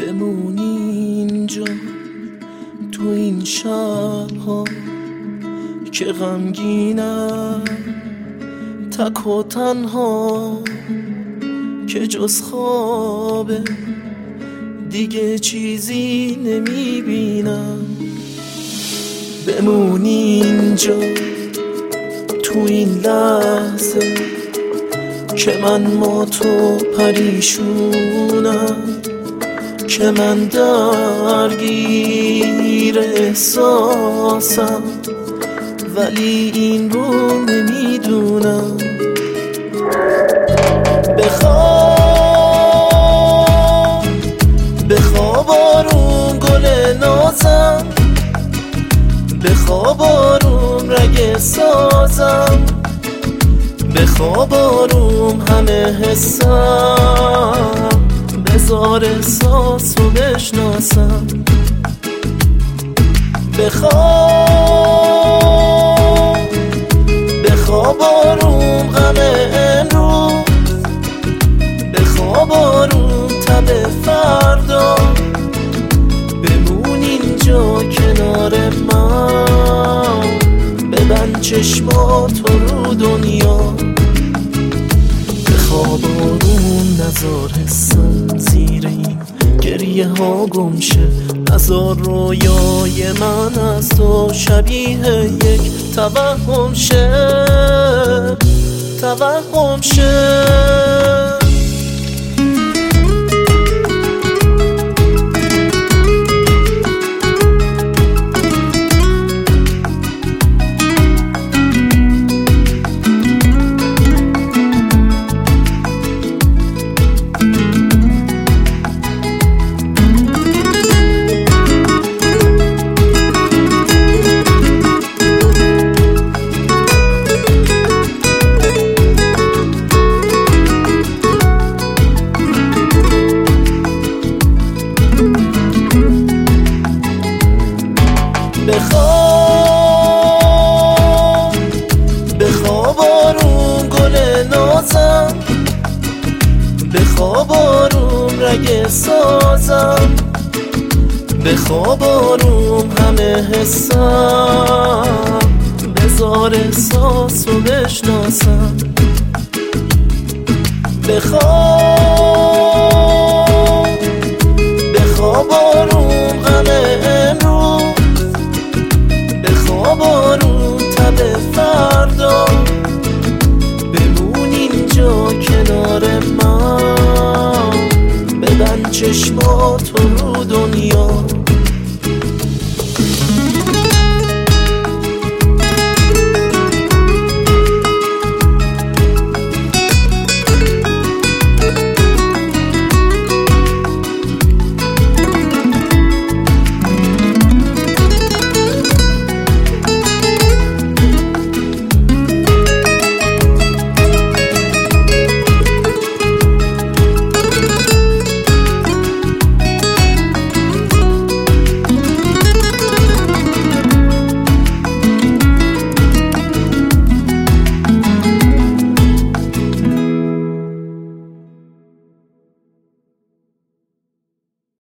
بمونی اینجا تو این شبها که غمگینم، تک و تنها که جز خوابه دیگه چیزی نمیبینم. بمونی اینجا تو این لحظه که من با تو پریشونم، که من درگیر احساسم ولی این رو نمیدونم. بخواب آروم گل نازم، بخواب آروم رگ سازم، بخواب آروم همه حسم، بذار احساسو بشناسم. بخواب آروم غم امروز، بخواب آروم تب فردا، بمون اینجا کنار من، ببند چشماتو رو دنیا. بخواب آروم نزار حسم زیر این گریه ها گمشه، نزار رویای من از تو شبیه یک توهم شه. بخواب آروم گل نازم، بخواب آروم رگ سازم، بخواب آروم همه حسم، بذار احساسو بشناسم.